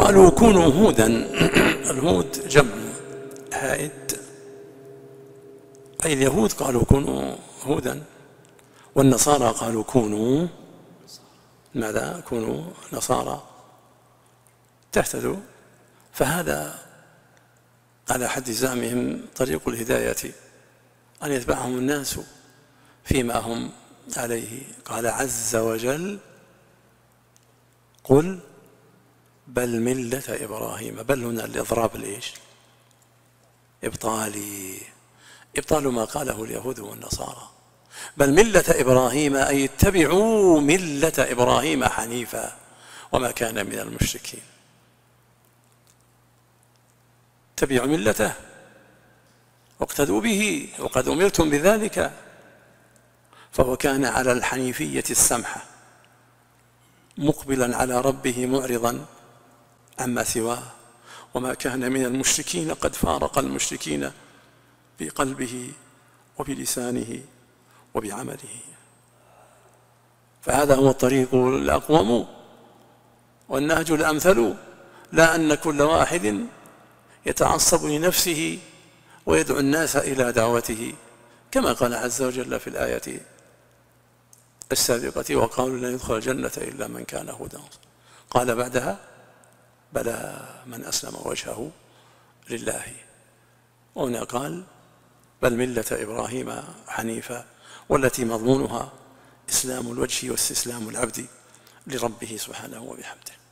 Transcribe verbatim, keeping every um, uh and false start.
قالوا كونوا هودا. الهود جمع هائد، أي اليهود قالوا كونوا هودا، والنصارى قالوا كونوا ماذا؟ كونوا نصارى تهتدوا. فهذا على حد زعمهم طريق الهداية، أن يتبعهم الناس فيما هم عليه. قال عز وجل قل بل ملة إبراهيم. بل هنا الإضراب ليش؟ إبطالي، إبطال ما قاله اليهود والنصارى. بل ملة إبراهيم أي اتبعوا ملة إبراهيم حنيفا وما كان من المشركين. اتبعوا ملته واقتدوا به وقد أمرتم بذلك. فهو كان على الحنيفية السمحة، مقبلا على ربه معرضا عما سواه، وما كان من المشركين، قد فارق المشركين بقلبه وبلسانه وبعمله. فهذا هو الطريق الأقوم والنهج الأمثل، لا أن كل واحد يتعصب لنفسه ويدعو الناس إلى دعوته، كما قال عز وجل في الآية السابقة وقالوا لن يدخل الجنة إلا من كان هودا. قال بعدها بلى من أسلم وجهه لله. وهنا قال بل ملة إبراهيم حنيفا، والتي مضمونها إسلام الوجه واستسلام العبد لربه سبحانه وبحمده.